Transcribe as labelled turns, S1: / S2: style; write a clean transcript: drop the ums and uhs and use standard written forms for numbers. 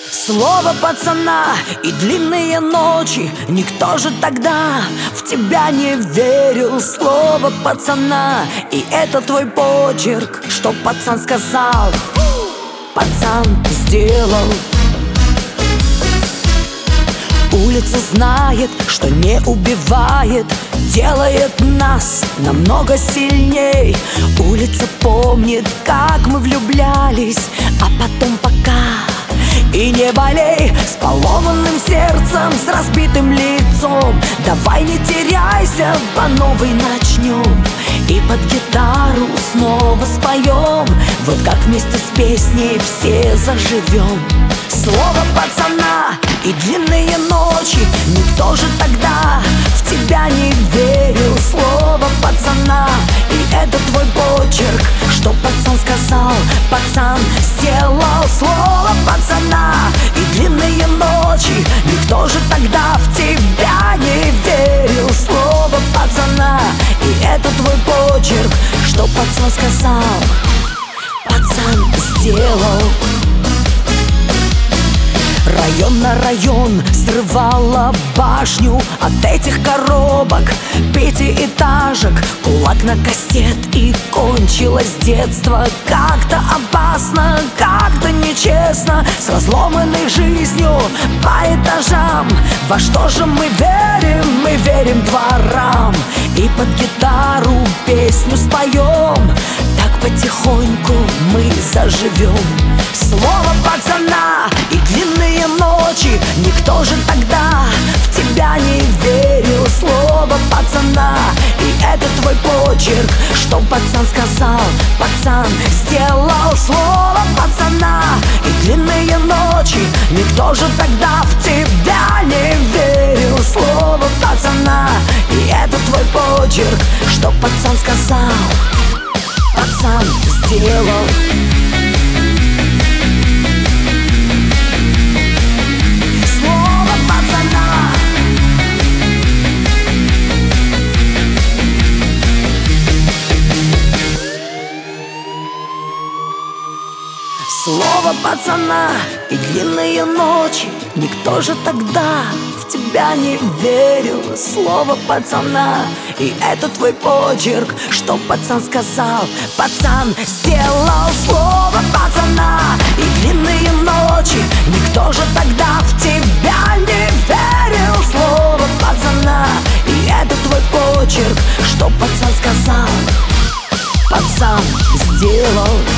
S1: Слово пацана и длинные ночи. Никто же тогда в тебя не верил. Слово пацана и это твой почерк. Что пацан сказал, пацан сделал. Улица знает, что не убивает, делает нас намного сильней. Улица помнит, как мы влюблялись, а потом пока и не болей. С поломанным сердцем, с разбитым лицом, давай не теряйся, по новой начнем. И под гитару снова споем, вот как вместе с песней все заживем. Слово пацана и длинные ночи. Никто же тогда в тебя не верил. Слово пацана и это твой почерк. Что пацан сказал, пацан сделал. Слово пацана и длинные ночи. Никто же тогда в тебя не верил. Слово пацана и это твой почерк. Что пацан сказал, пацан сделал. Район на район срывала башню от этих коробок, пятиэтажек, кулак на кастет, и кончилось детство. Как-то опасно, как-то нечестно, с разломанной жизнью по этажам. Во что же мы верим? Мы верим дворам. И под гитару песню споем, так потихоньку мы заживем. Слово пацана и длинные ночи. Никто же тогда в тебя не верил. Слово пацана и это твой почерк. Что пацан сказал, пацан сделал. Слово пацана и длинные ночи. Никто же тогда в тебя не верил. Слово пацана и это твой почерк. Что пацан сказал, пацан сделал. Слово пацана и длинные ночи. Никто же тогда в тебя не верил. Слово пацана и это твой почерк. Что пацан сказал, пацан сделал. Слово пацана и длинные ночи. Никто же тогда в тебя не верил. Слово пацана и это твой почерк. Что пацан сказал, пацан сделал.